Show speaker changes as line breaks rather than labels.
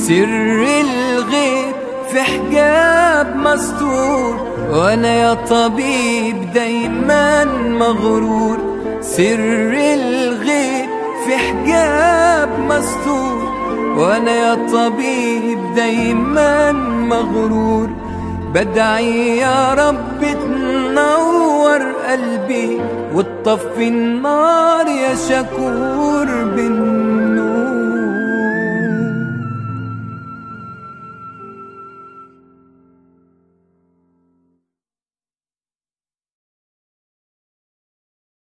سر الغيب في حجاب مستور، وانا يا طبيب دايما مغرور. سر الغيب في حجاب مستور، وانا يا طبيب دايما مغرور. بدعي يا رب تنور قلبي وتطفي النار يا شكور بالنور.